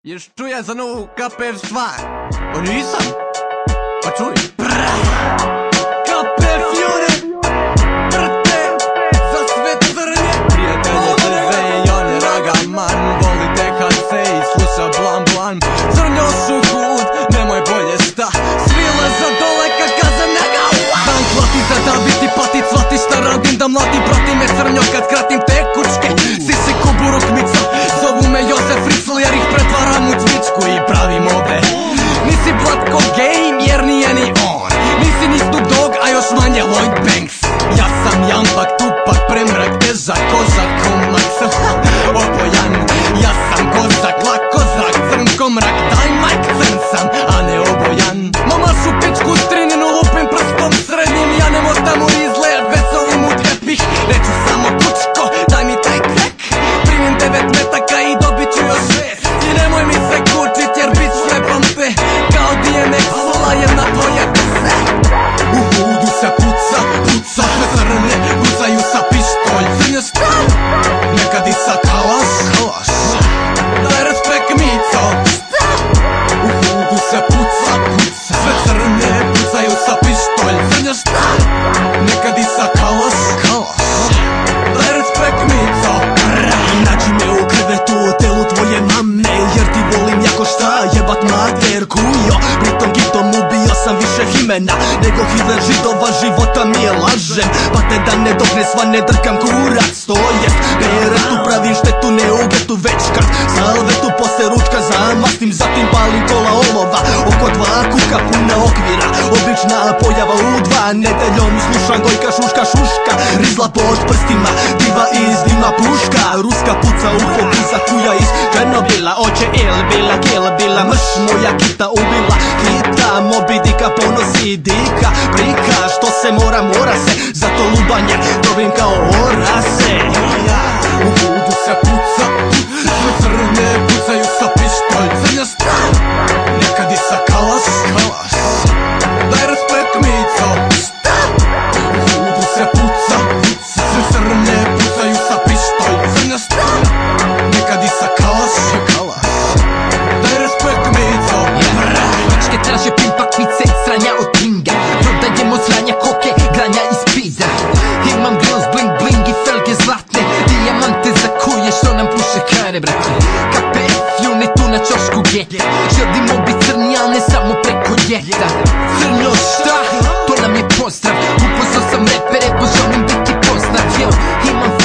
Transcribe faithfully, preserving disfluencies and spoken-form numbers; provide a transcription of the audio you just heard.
Ješ čuje za novu K P F stvar? Pa nisam. Pa čuj. K P F Jure Brte za sve crnje prijatelje drve i one ragaman. Voli T H C i sluša blam blam. Crnjo su hud, nemoj bolje šta. Svila za dole ka kazam njega. Dan klati za da biti patit, shvati šta radim da mladim. Prati me crnjo kad kratim te kučke. Si si ko burukmica, zovu me Josef Fritzl jer ih pretvaram u cvičku i pravim obe. Nisi Vlatko Game jer nije ni on. Nisi ni Snoop Dogg, a još manje Lloyd Banks. Ja sam Jambak, Tupak, Premrak, težak, kozak, komak sam obojan. Ja sam kozak, lak kozak, crnko mrak, daj majk, crn sam, a ne obojan. Mama šu pičku strininu, lupim prstom srednjim. Ja ne motam u izgled, veselim u tepih. Neću samo kučko, daj mi taj krek. Primim devet metaka i dobit ću još šest. I nemoj mi se kučit jer bit šlepam te kao D M X, lajem na tvoje kose. U hudu se puca, puca, sve crne pucaju sa pištolj. Crnje šta? Nekad i sa kalaš, kalaš. Daj respekt mico. Šta? U hudu se puca, puca, sve crne pucaju sa pištolj. Crnje šta? Nekad i sa kalaš, kalaš. Daj respekt mico. Nađi me u krevetu u telu tvoje mame, jer ti volim jako šta jebat materku. Jo, pritom gitom ubio sam više himena nego Hitler židova, života mi je lažem. Pa te da ne dok ne svane drkam kurac. To jest, beretu pravim štetu, ne u getu već kad salvetu posle ručka zamastim. Zatim palim kola olova, oko dva kuka puna okvira. Obična pojava u dva, nedeljom slušam Gojka šuška šuška. Rizla pod prstima, diva iz dima puška. Ruska puca u fokusa kuja iz Černobila. Oće il bila, kill bila, mrš moja kita ubila. Kita Moby Dicka ponosi dika. Prika što se mora, mora se, zato lubanje dobim kao orase. U hudu se puca, sve crne pucaju sa pištolj. Crnja šta? Nekad i sa kalaš, kalaš. Daj respekt mico. Šta? U hudu se puca, sve crne pucaju sa pištolj. Crnja šta? Nekad i sa kalaš, kalaš. Daj respekt mico. Mačke traže pin pakvice, sranja od pinga. Prodajemo zranja, koke, granja i speeda. Imam grills, bling bling i felge zlatne. Dijamante za kuje što nam puše kare, brate. K P F unit tu na čošku geta. Želimo bit crni, al ne samo preko ljeta. Crnjo šta? To nam je pozdrav. Upoznao sam repere, poželim biti poznat. Yo, imam